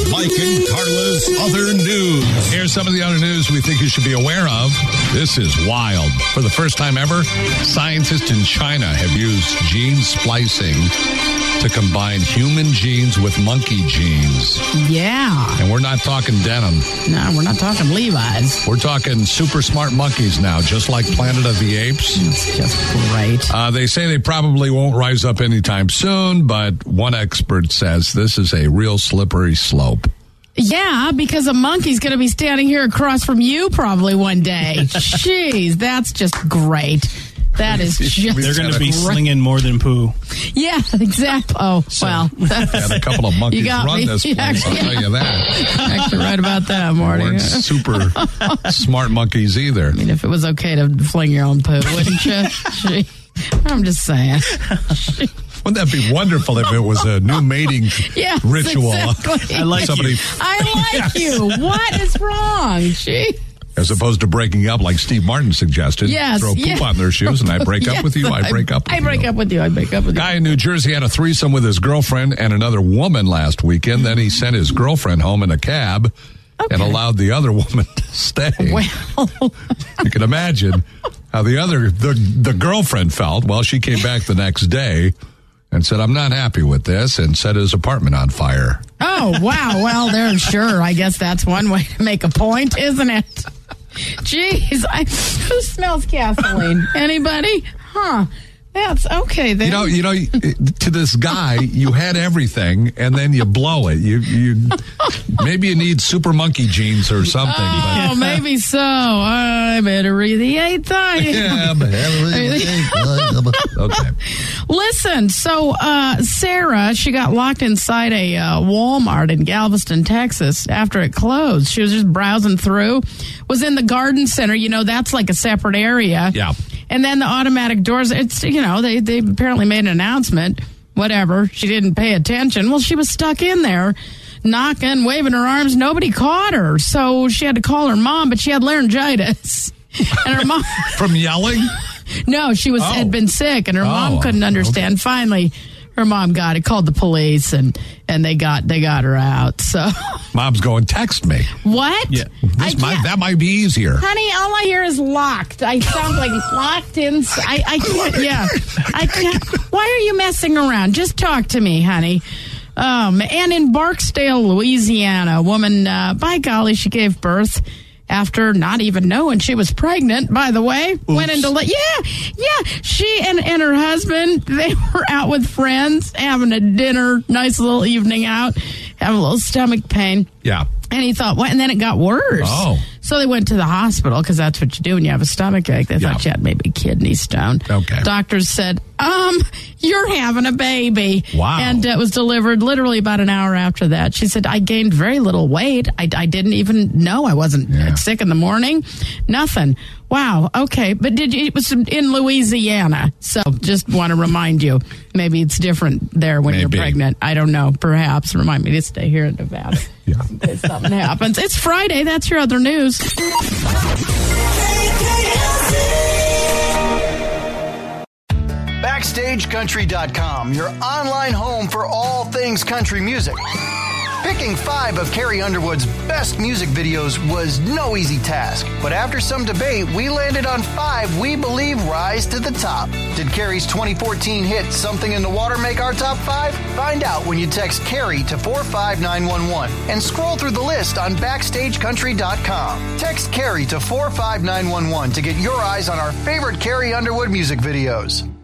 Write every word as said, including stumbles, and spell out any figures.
Mike and Carla's Other News. Here's some of the other news we think you should be aware of. This is wild. For the first time ever, scientists in China have used gene splicing to combine human genes with monkey genes. Yeah. And we're not talking denim. No, we're not talking Levi's. We're talking super smart monkeys now, just like Planet of the Apes. It's just great. Uh, they say they probably won't rise up anytime soon, but one expert says this is a real slippery slope. Yeah, because a monkey's going to be standing here across from you probably one day. Jeez, that's just great. That is just They're going to be great. slinging more than poo. Yeah, exactly. Oh, So, well. Had a couple of monkeys got run me. this place, I'll tell you that. Actually right about that, They Marty. weren't super smart monkeys either. I mean, if it was okay to fling your own poo, wouldn't you? Gee, I'm just saying. Wouldn't that be wonderful if it was a new mating Yes, ritual? exactly. I like Somebody, you. I like you. What is wrong? Gee. as opposed to breaking up like Steve Martin suggested. Yes, Throw poop yes. on their shoes and I break up Yes, with you, I break up with I you. break up with you. I break up with you. Guy in New Jersey had a threesome with his girlfriend and another woman last weekend. Then he sent his girlfriend home in a cab Okay. and allowed the other woman to stay. Well, You can imagine how the other the the girlfriend felt. Well, she came back the next day and said, "I'm not happy with this," and set his apartment on fire. oh, wow. Well, there, sure. I guess that's one way to make a point, isn't it? Jeez. I, who smells gasoline? Anybody? Huh. That's okay then. You know, you know, to this guy, you had everything, and then you blow it. You, you, maybe you need super monkey genes or something. Oh, maybe so. I better read the eighth time. But, yeah, but okay. Listen, so uh, Sarah, she got locked inside a uh, Walmart in Galveston, Texas after it closed. She was just browsing through, was in the garden center. You know, that's like a separate area. Yeah. And then the automatic doors, it's, you know, they, they apparently made an announcement. Whatever. She didn't pay attention. Well, she was stuck in there, knocking, waving her arms. Nobody caught her. So she had to call her mom, but she had laryngitis. And her mom... From yelling? No, she was Oh. had been sick, and her Oh, mom couldn't understand. okay. Finally, her mom got it, called the police, and, and they got they got her out. So Mom's going, text me. what? Yeah. I This might, can't- that might be easier. Honey, all I hear is locked. I sound like locked in. I, I can't, yeah. I can't. Why are you messing around? Just talk to me, honey. Um, and in Barksdale, Louisiana, a woman, uh, by golly, she gave birth after not even knowing she was pregnant, by the way. Went into, la- yeah, yeah. She and, and her husband, they were out with friends, having a dinner, nice little evening out, having a little stomach pain. Yeah. And he thought, what? And then it got worse. Oh. So they went to the hospital because that's what you do when you have a stomach ache. They Yeah. thought you had maybe a kidney stone. Okay. Doctors said, um, you're having a baby. Wow. And it was delivered literally about an hour after that. She said, I gained very little weight. I, I didn't even know I wasn't Yeah. sick in the morning. Nothing. Wow. Okay. But did you, it was in Louisiana. So just want to remind you, maybe it's different there when Maybe. you're pregnant. I don't know. Perhaps remind me to stay here in Nevada. Yeah. In case something happens. It's Friday. That's your other news. Backstage Country dot com, your online home for all things country music. Picking five of Carrie Underwood's best music videos was no easy task, but after some debate, we landed on five we believe rise to the top. Did Carrie's twenty fourteen hit Something in the Water make our top five? Find out when you text Carrie to four five nine one one and scroll through the list on Backstage Country dot com. Text Carrie to four five nine one one to get your eyes on our favorite Carrie Underwood music videos.